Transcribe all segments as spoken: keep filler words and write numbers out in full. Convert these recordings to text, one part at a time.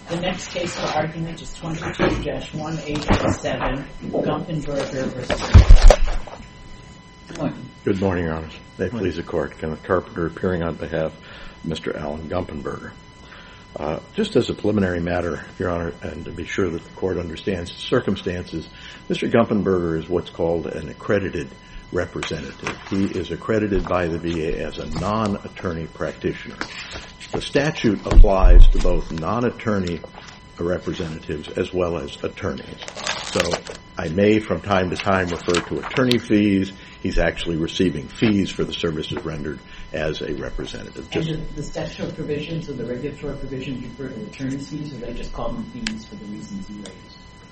The next case for argument is twenty-two dash one eight eight seven, Gumpenberger versus Good morning. Good morning, Your Honor. May it please the Court. Kenneth Carpenter appearing on behalf of Mister Alan Gumpenberger. Uh, just as a preliminary matter, Your Honor, and to be sure that the Court understands the circumstances, Mister Gumpenberger is what's called an accredited representative. He is accredited by the V A as a non-attorney practitioner. The statute applies to both non-attorney representatives as well as attorneys. So I may from time to time refer to attorney fees. He's actually receiving fees for the services rendered as a representative. Just and the statutory provisions or the regulatory provisions refer to attorney's fees, or they just call them fees for the reasons you raised?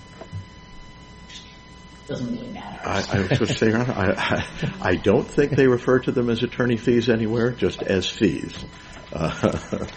Doesn't really matter. I, I was going to say, Your Honor, I, I, I don't think they refer to them as attorney fees anywhere, just as fees. Uh,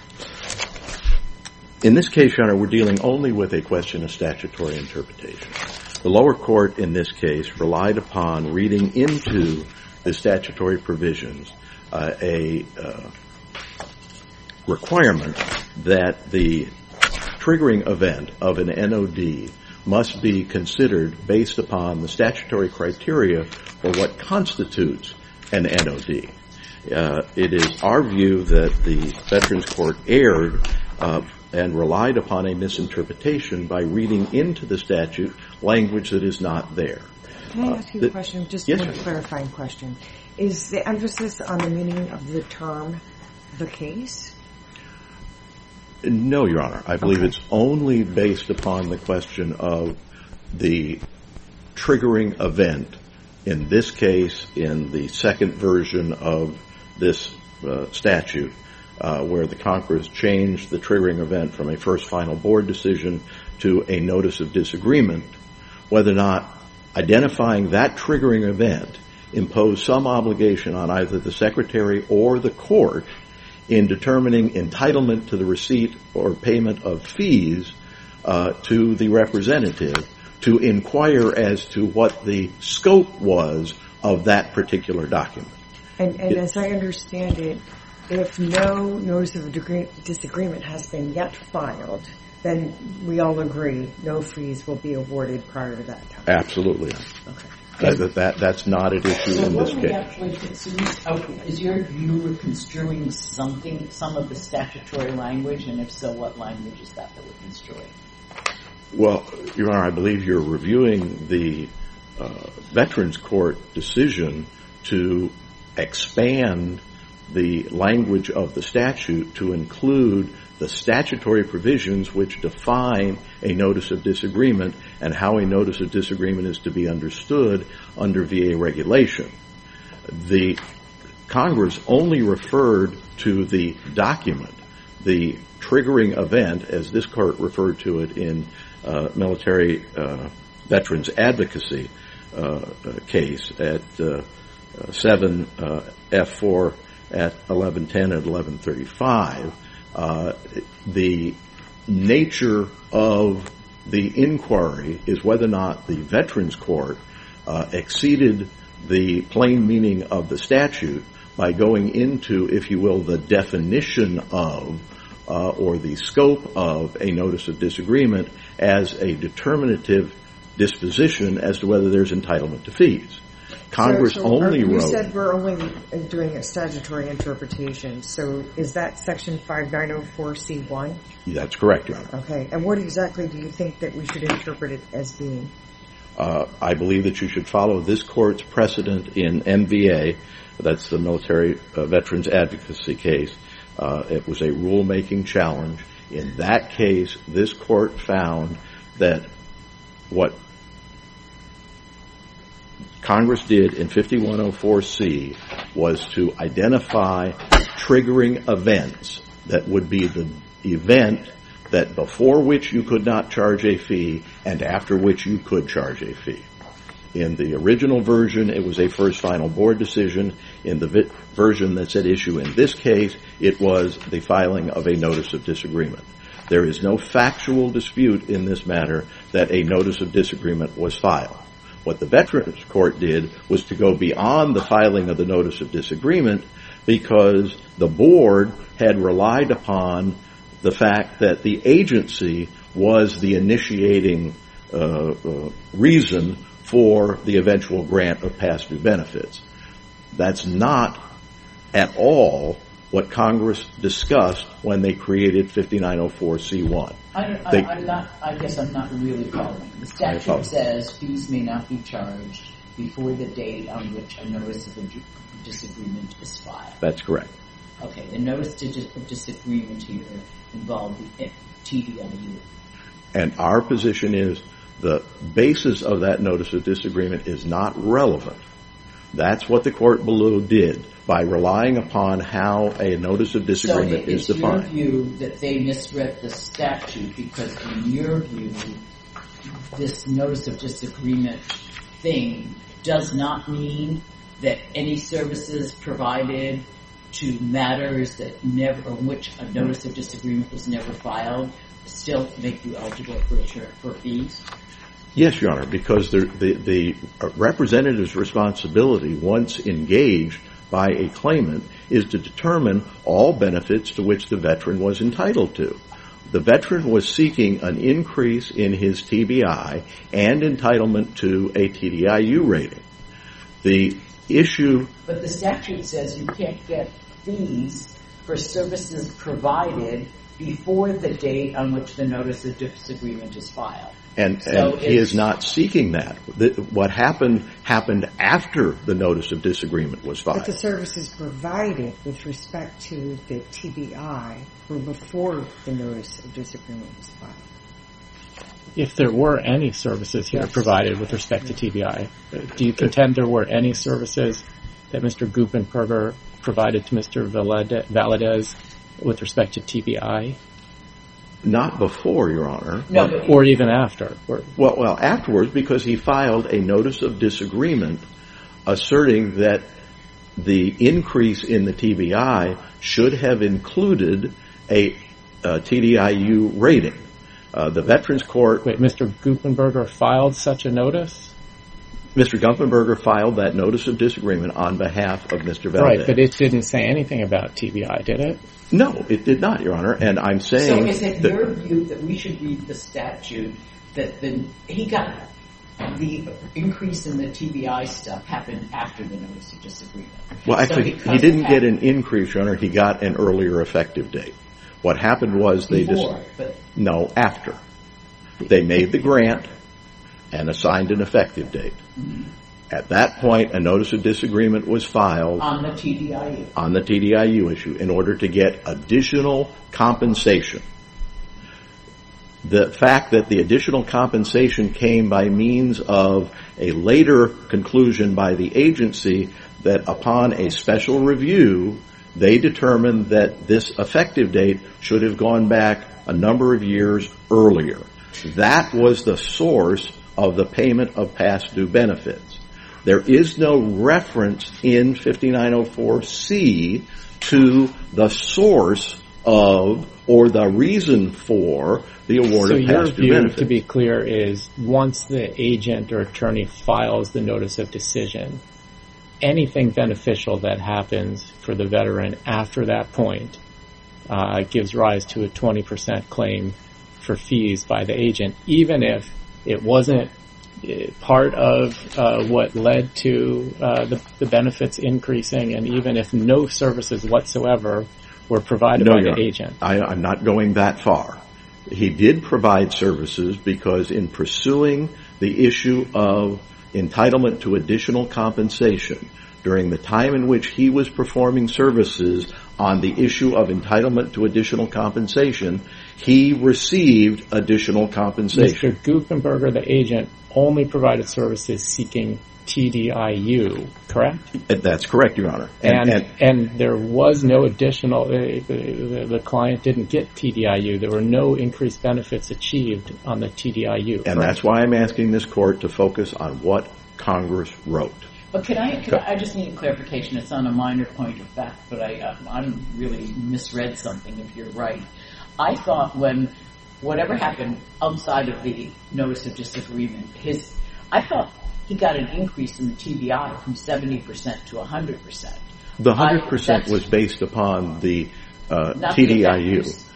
in this case, Your Honor, we're dealing only with a question of statutory interpretation. The lower court in this case relied upon reading into the statutory provisions uh, a uh, requirement that the triggering event of an N O D must be considered based upon the statutory criteria for what constitutes an N O D. Uh, it is our view that the Veterans Court erred uh, and relied upon a misinterpretation by reading into the statute language that is not there. Can I ask you uh, a question? Just yes, one clarifying question. Is the emphasis on the meaning of the term the case? No, Your Honor. I believe okay. It's only based upon the question of the triggering event. In this case, in the second version of this uh, statute, uh, where the Congress changed the triggering event from a first final board decision to a notice of disagreement, whether or not identifying that triggering event imposed some obligation on either the Secretary or the Court in determining entitlement to the receipt or payment of fees uh, to the representative to inquire as to what the scope was of that particular document. And, and it, as I understand it, if no notice of degree, disagreement has been yet filed, then we all agree no fees will be awarded prior to that time. Absolutely. Okay. That, that, that, that's not an issue so in this case. Actually, is your view construing something, some of the statutory language, and if so, what language is that that we're construing? Well, Your Honor, I believe you're reviewing the uh, Veterans Court decision to expand the language of the statute to include the statutory provisions which define a notice of disagreement and how a notice of disagreement is to be understood under V A regulation. The Congress only referred to the document, the triggering event, as this court referred to it in uh, military uh, veterans advocacy uh, case at uh, seven uh, F four at eleven ten and eleven thirty-five. Uh, the nature of the inquiry is whether or not the Veterans Court uh, exceeded the plain meaning of the statute by going into, if you will, the definition of uh, or the scope of a notice of disagreement as a determinative disposition as to whether there's entitlement to fees. Congress so, so only you wrote... You said we're only doing a statutory interpretation, so is that Section five nine oh four C one? That's correct, Your Honor. Okay, and what exactly do you think that we should interpret it as being? Uh, I believe that you should follow this court's precedent in M V A, that's the Military uh, Veterans Advocacy case. Uh, it was a rulemaking challenge. In that case, this court found that what Congress did in fifty-one oh four C was to identify triggering events that would be the event that before which you could not charge a fee and after which you could charge a fee. In the original version, it was a first final board decision. In the vi- version that's at issue in this case, it was the filing of a notice of disagreement. There is no factual dispute in this matter that a notice of disagreement was filed. What the Veterans Court did was to go beyond the filing of the notice of disagreement because the board had relied upon the fact that the agency was the initiating uh, uh, reason for the eventual grant of past due benefits. That's not at all what Congress discussed when they created fifty-nine oh four C one. I, I, they, I'm not, I guess I'm not really following. The statute says fees may not be charged before the date on which a notice of a disagreement is filed. That's correct. Okay, the notice of disagreement here involved the T D I U. And our position is the basis of that notice of disagreement is not relevant. That's what the court below did by relying upon how a notice of disagreement so is defined. So it's your view that they misread the statute because in your view, this notice of disagreement thing does not mean that any services provided to matters that never, or which a notice of disagreement was never filed, still make you eligible for, for fees? Yes, Your Honor, because the, the, the representative's responsibility, once engaged by a claimant, is to determine all benefits to which the veteran was entitled to. The veteran was seeking an increase in his T B I and entitlement to a T D I U rating. The issue... But the statute says you can't get fees for services provided before the date on which the notice of disagreement is filed. And, so and he is not seeking that. The, what happened happened after the notice of disagreement was filed. But the services provided with respect to the T B I were before the notice of disagreement was filed. If there were any services here yes. provided with respect to T B I, do you contend there were any services that Mister Guppenberger provided to Mister Valadez with respect to T B I? Not before, Your Honor. No, but, or even after. Or, well, well, afterwards, because he filed a notice of disagreement asserting that the increase in the T B I should have included a, a T D I U rating. Uh, the Veterans Court... Wait, Mister Guppenberger filed such a notice? Mister Guppenberger filed that notice of disagreement on behalf of Mister Valadez. Right, but it didn't say anything about T B I, did it? No, it did not, Your Honor, and I'm saying... So is it your view that we should read the statute that the, he got the increase in the T B I stuff happened after the notice of disagreement? Well, actually, so he didn't get an increase, Your Honor. He got an earlier effective date. What happened was they Before, just... but No, after. They made the grant and assigned an effective date. Mm-hmm. At that point, a notice of disagreement was filed on the T D I U. On the T D I U issue in order to get additional compensation. The fact that the additional compensation came by means of a later conclusion by the agency that upon a special review, they determined that this effective date should have gone back a number of years earlier. That was the source of the payment of past due benefits. There is no reference in fifty-nine oh four C to the source of or the reason for the award so of past due your view, benefits. To be clear, is once the agent or attorney files the notice of decision, anything beneficial that happens for the veteran after that point uh, gives rise to a twenty percent claim for fees by the agent, even if it wasn't part of uh, what led to uh, the, the benefits increasing, and even if no services whatsoever were provided no, by the Honor. agent. I, I'm not going that far. He did provide services because in pursuing the issue of entitlement to additional compensation during the time in which he was performing services on the issue of entitlement to additional compensation, he received additional compensation. Mister Guppenberger, the agent, only provided services seeking T D I U, correct? That's correct, Your Honor. And and, and there was no additional, uh, the, the client didn't get T D I U. There were no increased benefits achieved on the T D I U. And correct? That's why I'm asking this court to focus on what Congress wrote. But can I, can I, I just need a clarification. It's on a minor point of fact, but I, uh, I really misread something if you're right. I thought when whatever happened outside of the notice of disagreement, his, I thought he got an increase in the T B I from seventy percent to one hundred percent. The one hundred percent I, was based upon the uh, not T D I U. The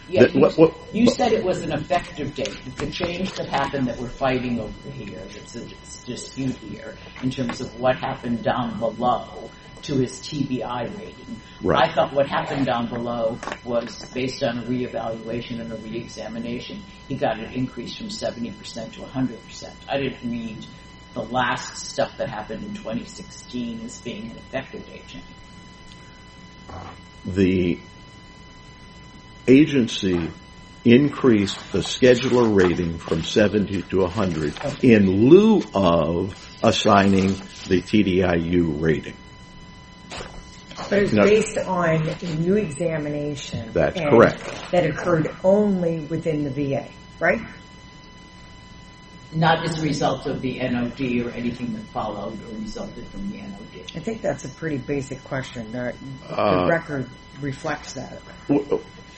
Yeah, That- you, what- what- you said it was an effective date. The change that happened that we're fighting over here, that's a dispute here, in terms of what happened down below to his T B I rating. Right. I thought what happened down below was based on a reevaluation and a reexamination. He got an increase from seventy percent to one hundred percent. I didn't read the last stuff that happened in twenty sixteen as being an effective date change. The agency increased the scheduler rating from seventy to one hundred in lieu of assigning the T D I U rating. But it was No. based on a new examination. That's and correct. That occurred only within the V A, right? Not as a result of the N O D or anything that followed or resulted from the N O D. I think that's a pretty basic question. The, Uh, the record reflects that. W-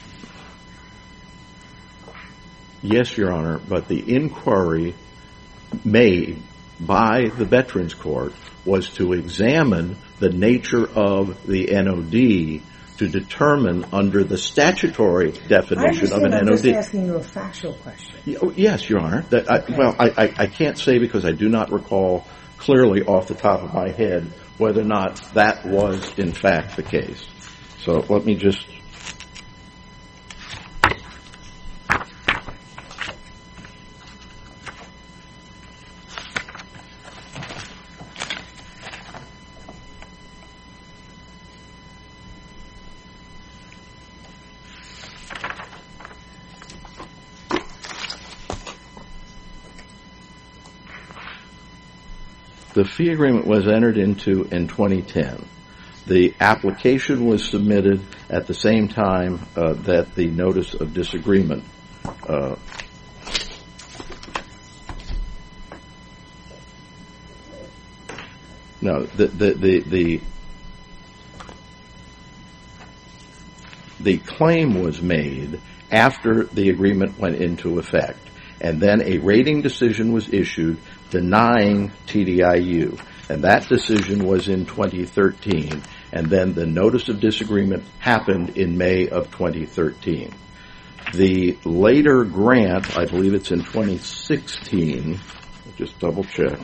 Yes, Your Honor, but the inquiry made by the Veterans Court was to examine the nature of the N O D to determine under the statutory I definition of understand. an I'm N O just D. asking you a factual question. Y- oh, Yes, Your Honor. That I, Okay. Well, I, I, I can't say because I do not recall clearly off the top of my head whether or not that was in fact the case. So let me just... The fee agreement was entered into in twenty ten. The application was submitted at the same time uh, that the notice of disagreement uh, no, the the the the, the claim was made after the agreement went into effect, and then a rating decision was issued denying T D I U, and that decision was in twenty thirteen, and then the notice of disagreement happened in May of twenty thirteen. The later grant, I believe it's in twenty sixteen, I'll just double check.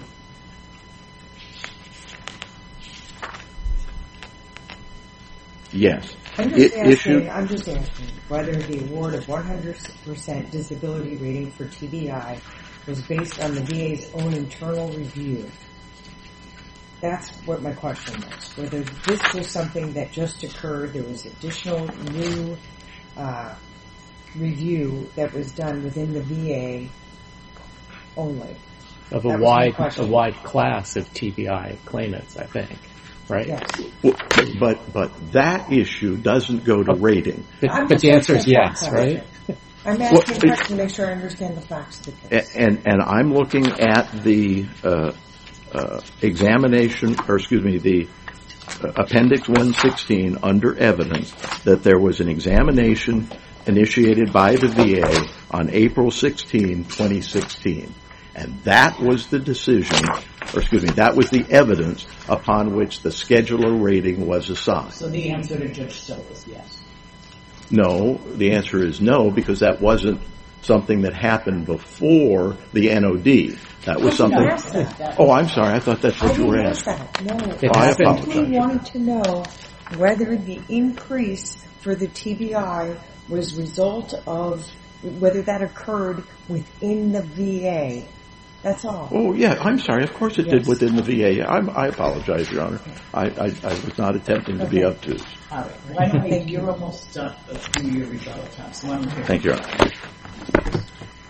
Yes. I'm just It asking. issued- I'm just asking whether the award of one hundred percent disability rating for T B I was based on the V A's own internal review. That's what my question was. Whether this was something that just occurred, there was additional new uh, review that was done within the V A only. Of a That was my wide, question. a wide class of T B I claimants, I think, right? Yes. Well, but but that issue doesn't go to rating. But, I'm but just the answer is asking yes, facts. right? I'm Well, asking it- a question to make sure I understand the facts of the case. A- And and I'm looking at the uh, uh, examination, or excuse me, the uh, Appendix one sixteen under evidence that there was an examination initiated by the V A on April sixteenth, twenty sixteen. And that was the decision, or excuse me, that was the evidence upon which the scheduler rating was assigned. So the answer to Judge Stoll is yes. No, the answer is no, because that wasn't something that happened before the N O D. That was I something... didn't ask that. Oh, I'm sorry. I thought that's what I you were didn't ask asking. that. No. It I happened- simply wanted to know whether the increase for the T B I was result of whether that occurred within the V A. That's all. Oh, yeah, I'm sorry. Of course it Yes. did within the V A. I'm, I apologize, Your Honor. I, I, I was not attempting to be Okay. obtuse. All right. Why don't we, you're almost done through your rebuttal time, so why don't we... Thank you, Your Honor.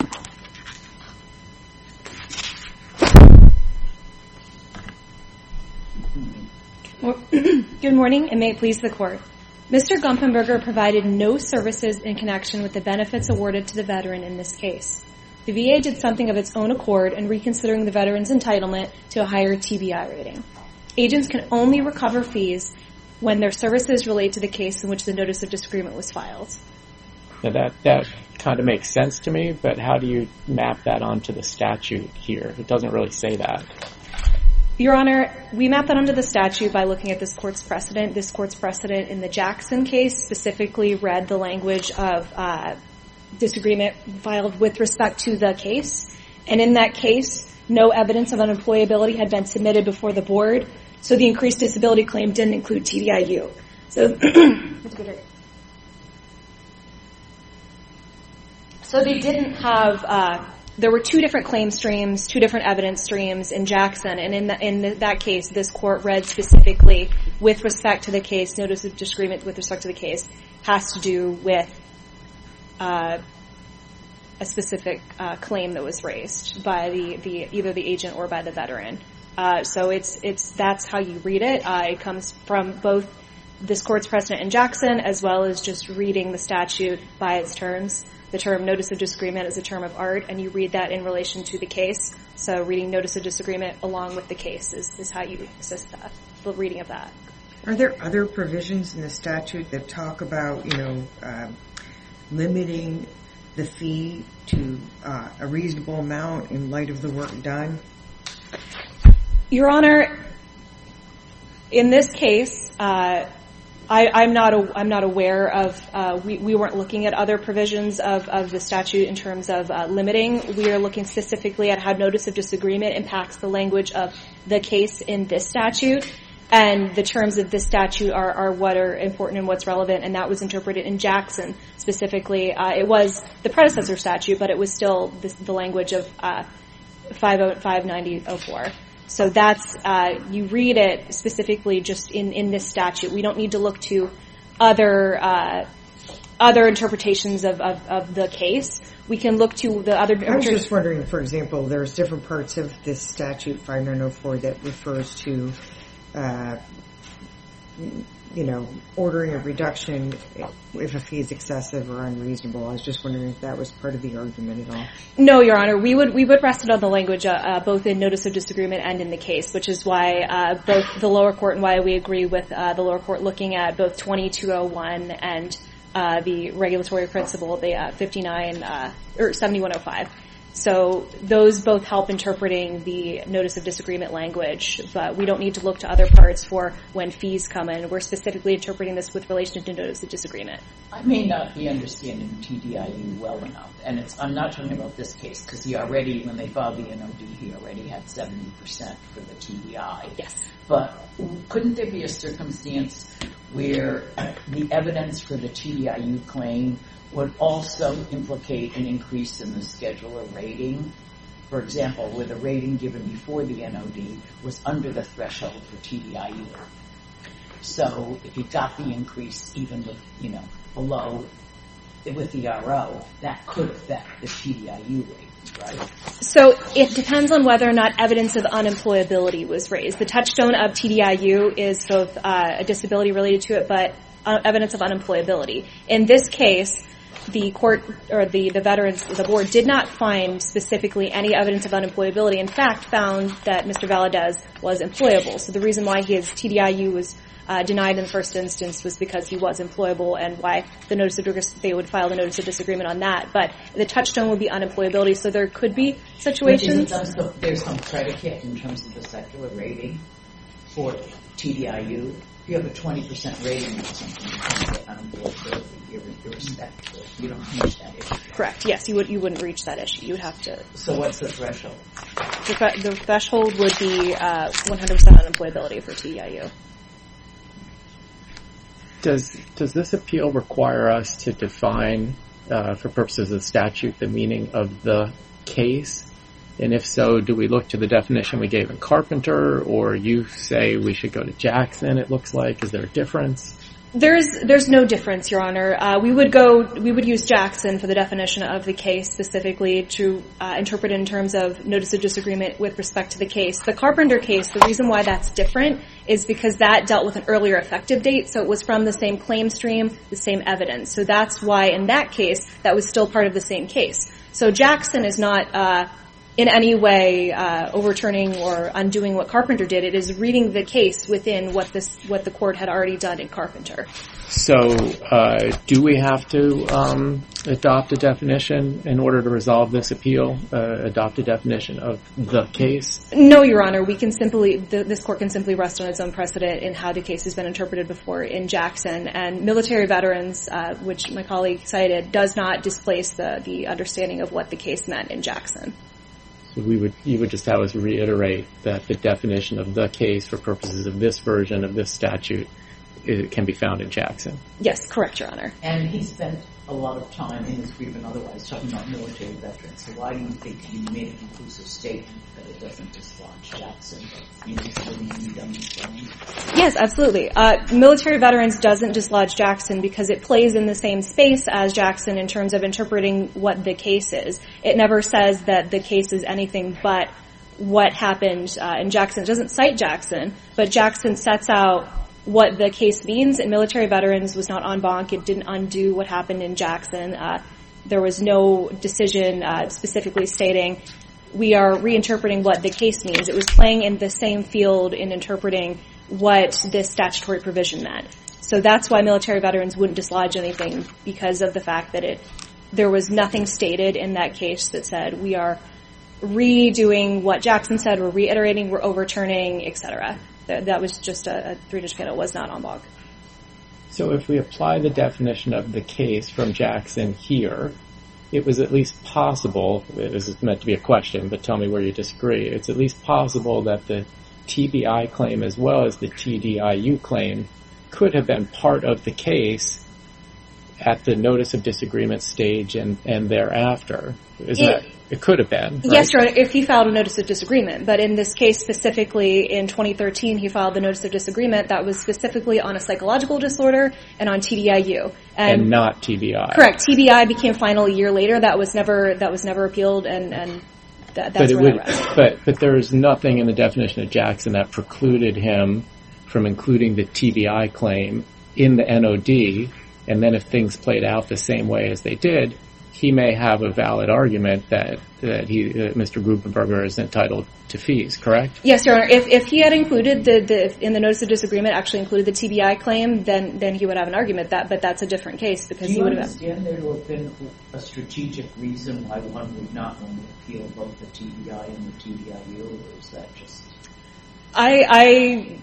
Good morning, and may it please the Court. Mister Gumpenberger provided no services in connection with the benefits awarded to the veteran in this case. The V A did something of its own accord in reconsidering the veteran's entitlement to a higher T B I rating. Agents can only recover fees when their services relate to the case in which the notice of disagreement was filed. Now that that kind of makes sense to me, but how do you map that onto the statute here? It doesn't really say that. Your Honor, we map that under the statute by looking at this court's precedent. This court's precedent in the Jackson case specifically read the language of uh, disagreement filed with respect to the case. And in that case, no evidence of unemployability had been submitted before the board, so the increased disability claim didn't include T D I U. So, so they didn't have... Uh, There were two different claim streams, two different evidence streams in Jackson, and in, the, in the, that case, this court read specifically with respect to the case, notice of disagreement with respect to the case has to do with uh, a specific uh, claim that was raised by the, the either the agent or by the veteran. Uh, so it's it's that's how you read it. Uh, it comes from both this court's precedent in Jackson as well as just reading the statute by its terms. The term notice of disagreement is a term of art, and you read that in relation to the case. So reading notice of disagreement along with the case is, is how you assist that, the reading of that. Are there other provisions in the statute that talk about, you know, uh, limiting the fee to uh, a reasonable amount in light of the work done? Your Honor, in this case, uh, I, I'm not a, I'm not aware of, uh, we, we weren't looking at other provisions of, of the statute in terms of uh, limiting. We are looking specifically at how notice of disagreement impacts the language of the case in this statute. And the terms of this statute are, are what are important and what's relevant, and that was interpreted in Jackson specifically. Uh, it was the predecessor statute, but it was still the, the language of uh, five ninety oh four. So that's, uh, you read it specifically just in, in this statute. We don't need to look to other, uh, other interpretations of, of, of the case. We can look to the other... I was just wondering, for example, there's different parts of this statute, five nine oh four, that refers to, uh, you know, ordering a reduction if a fee is excessive or unreasonable. I was just wondering if that was part of the argument at all. No, Your Honor. We would we would rest it on the language uh, uh, both in notice of disagreement and in the case, which is why uh, both the lower court and why we agree with uh, the lower court looking at both twenty-two oh one and uh, the regulatory principle, the uh, fifty-nine uh, or seventy-one oh five. So those both help interpreting the notice of disagreement language, but we don't need to look to other parts for when fees come in. We're specifically interpreting this with relation to notice of disagreement. I may not be understanding T D I U well enough, and it's, I'm not talking about this case, because he already, when they filed the N O D, he already had seventy percent for the T D I. Yes. But couldn't there be a circumstance where the evidence for the T D I U claim would also implicate an increase in the scheduler rating? For example, where the rating given before the N O D was under the threshold for T D I U. So if you got the increase even with, you know, below, with the R O, that could affect the T D I U rating, right? So it depends on whether or not evidence of unemployability was raised. The touchstone of T D I U is both uh, a disability related to it, but uh, evidence of unemployability. In this case, the court or the, the veterans, the board did not find specifically any evidence of unemployability. In fact, found that Mister Valadez was employable. So the reason why his T D I U was uh, denied in the first instance was because he was employable, and why the notice of they would file the notice of disagreement on that. But the touchstone would be unemployability. So there could be situations. So there's some predicate in terms of the secular rating for T D I U. If you have a twenty percent rating or something, you can't get unemployability irrespective. You don't reach that issue. Correct. Yes, you would. You wouldn't reach that issue. You would have to. So what's the threshold? The, the threshold would be uh, one hundred percent unemployability for T D I U. Does does this appeal require us to define, uh, for purposes of statute, the meaning of the case? And if so, do we look to the definition we gave in Carpenter, or you say we should go to Jackson, it looks like? Is there a difference? There's there's no difference, Your Honor. Uh, we would go we would use Jackson for the definition of the case specifically to uh, interpret it in terms of notice of disagreement with respect to the case. The Carpenter case, the reason why that's different is because that dealt with an earlier effective date, so it was from the same claim stream, the same evidence. So that's why in that case that was still part of the same case. So Jackson is not uh, in any way uh, overturning or undoing what Carpenter did. It is reading the case within what this what the court had already done in Carpenter. So, uh, do we have to um, adopt a definition in order to resolve this appeal? Uh, adopt a definition of the case? No, Your Honor. We can simply the, this court can simply rest on its own precedent in how the case has been interpreted before in Jackson. And military veterans, uh, which my colleague cited, does not displace the the understanding of what the case meant in Jackson. So we would you would just have us reiterate that the definition of the case for purposes of this version of this statute it can be found in Jackson. Yes, correct, Your Honor. And he spent a lot of time in his brief and otherwise talking about military veterans. So why do you think he made a conclusive statement that it doesn't dislodge Jackson, but you know, really demonstrating? Yes, absolutely. Uh, military veterans doesn't dislodge Jackson because it plays in the same space as Jackson in terms of interpreting what the case is. It never says that the case is anything but what happened uh, in Jackson. It doesn't cite Jackson, but Jackson sets out what the case means, and military veterans was not en banc. It didn't undo what happened in Jackson. Uh, there was no decision uh, specifically stating we are reinterpreting what the case means. It was playing in the same field in interpreting what this statutory provision meant. So that's why military veterans wouldn't dislodge anything, because of the fact that it there was nothing stated in that case that said we are redoing what Jackson said, we're reiterating, we're overturning, et cetera. That was just a, a three-judge panel, was not en banc. So if we apply the definition of the case from Jackson here, it was at least possible, this is meant to be a question, but tell me where you disagree, it's at least possible that the T B I claim as well as the T D I U claim could have been part of the case at the notice of disagreement stage and, and thereafter. Isn't it, that, it could have been, right? Yes, Your Honor, if he filed a notice of disagreement. But in this case specifically, in twenty thirteen, he filed the notice of disagreement that was specifically on a psychological disorder and on T D I U. And, and not T B I. Correct. T B I became final a year later. That was never, that was never appealed, and, and that, that's but where would, that rests. But, but there is nothing in the definition of Jackson that precluded him from including the T B I claim in the N O D. And then if things played out the same way as they did, he may have a valid argument that that he, uh, Mister Grubenberger is entitled to fees, correct? Yes, Your Honor. If if he had included the, the in the notice of disagreement actually included the T B I claim, then then he would have an argument that, but that's a different case because he would have. Do you understand there to have been a strategic reason why one would not want to appeal both the T B I and the T D I U, or is that just? I I.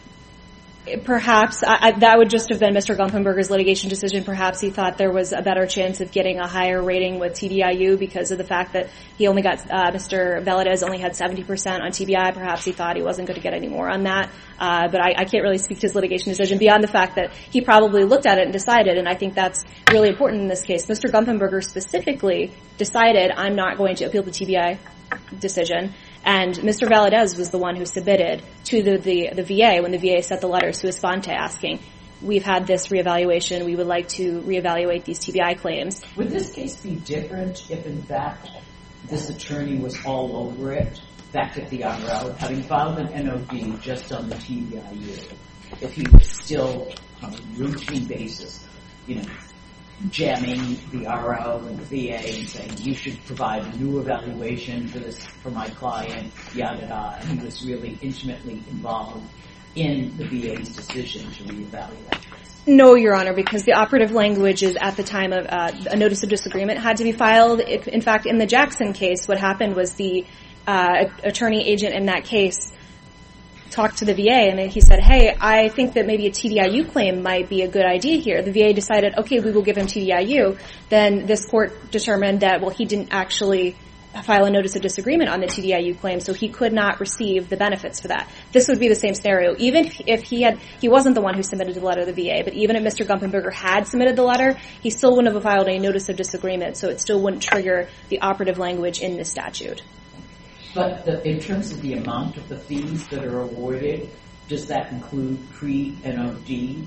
Perhaps I, I, that would just have been Mister Gumpenberger's litigation decision. Perhaps he thought there was a better chance of getting a higher rating with T D I U because of the fact that he only got uh, Mister Valadez only had seventy percent on T B I. Perhaps he thought he wasn't going to get any more on that. Uh, but I, I can't really speak to his litigation decision beyond the fact that he probably looked at it and decided, and I think that's really important in this case. Mister Gumpenberger specifically decided, I'm not going to appeal the T B I decision. And Mister Valadez was the one who submitted to the, the, the V A when the V A sent the letter sua sponte asking, we've had this reevaluation, we would like to reevaluate these T B I claims. Would this case be different if, in fact, this attorney was all over it back at the R O, having filed an N O D just on the T D I U, if he was still on a routine basis, you know, jamming the R O and the V A and saying, you should provide a new evaluation for this, for my client, yada yada, and he was really intimately involved in the V A's decision to reevaluate this? No, Your Honor, because the operative language is at the time of uh, a notice of disagreement had to be filed. If, in fact, in the Jackson case, what happened was the uh, attorney agent in that case talked to the V A, and then he said, hey, I think that maybe a T D I U claim might be a good idea here. The V A decided, okay, we will give him T D I U. Then this court determined that, well, he didn't actually file a notice of disagreement on the T D I U claim, so he could not receive the benefits for that. This would be the same scenario. Even if, if he had, he wasn't the one who submitted the letter to the V A, but even if Mister Gumpenberger had submitted the letter, he still wouldn't have filed a notice of disagreement, so it still wouldn't trigger the operative language in this statute. But the, in terms of the amount of the fees that are awarded, does that include pre-N O D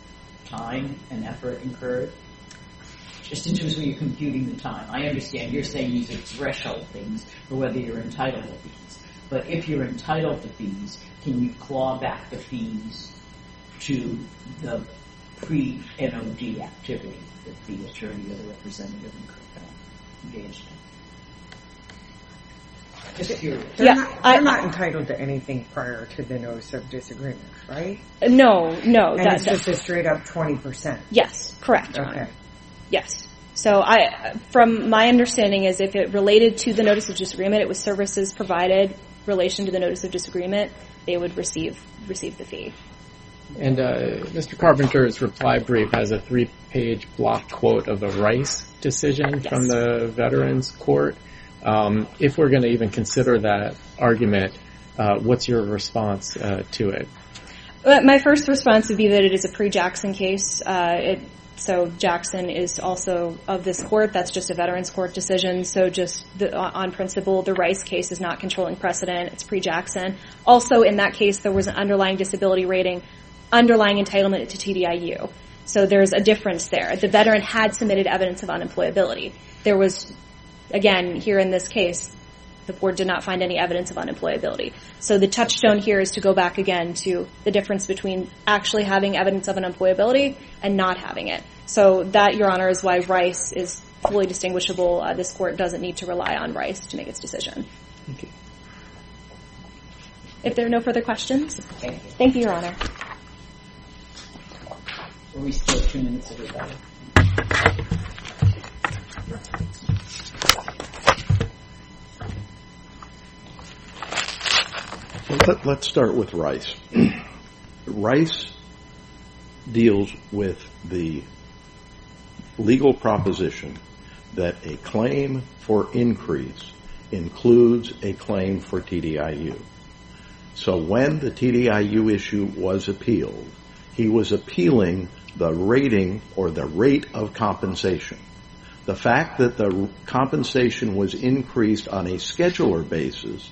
time and effort incurred? Just in terms of you're computing the time. I understand you're saying these are threshold things for whether you're entitled to fees. But if you're entitled to fees, can you claw back the fees to the pre-N O D activity that the attorney or the representative engaged in? Just curious. They're, Yeah, not, I- they're not entitled to anything prior to the notice of disagreement, right? No, no. And that, it's that- just a straight up twenty percent. yes, correct, Your Okay. Honor. Yes. So I, from my understanding is if it related to the notice of disagreement, it was services provided relation to the notice of disagreement, they would receive receive the fee. And uh, Mister Carpenter's reply brief has a three-page block quote of a Rice decision Yes. from the Veterans Court. Um, if we're going to even consider that argument, uh, what's your response uh, to it? Uh, My first response would be that it is a pre-Jackson case. Uh, it, so Jackson is also of this court. That's just a Veterans Court decision. So just the, on principle, the Rice case is not controlling precedent. It's pre-Jackson. Also, in that case, there was an underlying disability rating, underlying entitlement to T D I U. So there's a difference there. The veteran had submitted evidence of unemployability. There was, again, here in this case, the board did not find any evidence of unemployability. So the touchstone here is to go back again to the difference between actually having evidence of unemployability and not having it. So that, Your Honor, is why Rice is fully distinguishable. Uh, this court doesn't need to rely on Rice to make its decision. Okay. If there are no further questions, Thank you. thank you, Your Honor. Are we still two minutes of rebuttal? Let, let's start with Rice. Rice deals with the legal proposition that a claim for increase includes a claim for T D I U. So when the T D I U issue was appealed, he was appealing the rating or the rate of compensation. The fact that the compensation was increased on a scheduler basis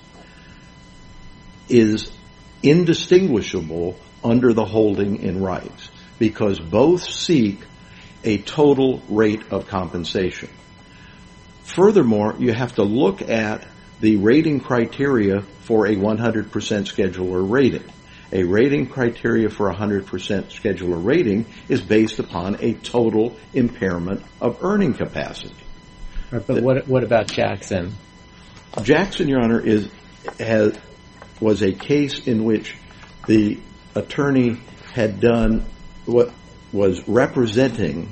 is indistinguishable under the holding in Rice because both seek a total rate of compensation. Furthermore, you have to look at the rating criteria for a one hundred percent scheduler rating. A rating criteria for a one hundred percent scheduler rating is based upon a total impairment of earning capacity. Right, but what what about Jackson? Jackson, Your Honor, is has was a case in which the attorney had done what was representing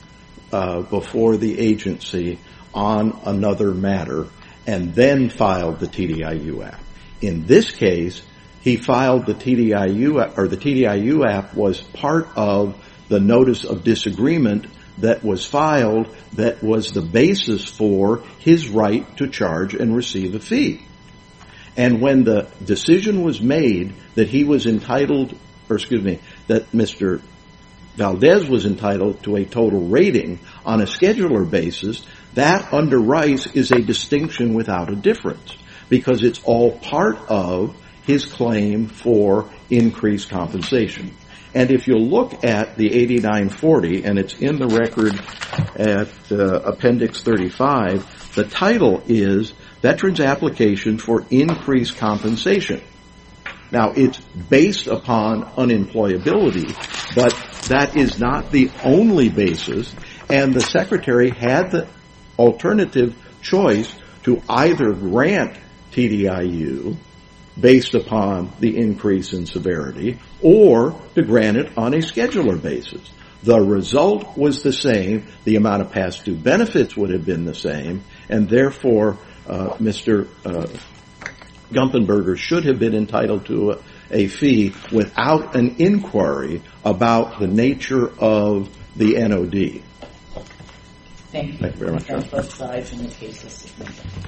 uh, before the agency on another matter and then filed the T D I U app. In this case, he filed the T D I U app, or the T D I U app was part of the notice of disagreement that was filed that was the basis for his right to charge and receive a fee. And when the decision was made that he was entitled, or excuse me, that Mister Valdez was entitled to a total rating on a scheduler basis, that under Rice is a distinction without a difference because it's all part of his claim for increased compensation. And if you look at the eighty-nine forty, and it's in the record at uh, Appendix thirty-five, the title is Veterans Application for Increased Compensation. Now, it's based upon unemployability, but that is not the only basis, and the Secretary had the alternative choice to either grant T D I U based upon the increase in severity or to grant it on a scheduler basis. The result was the same. The amount of past due benefits would have been the same, and therefore uh, Mister Uh, Gumpenberger should have been entitled to a, a fee without an inquiry about the nature of the N O D. Thank you. Thank you very much. Thank both sides in the case.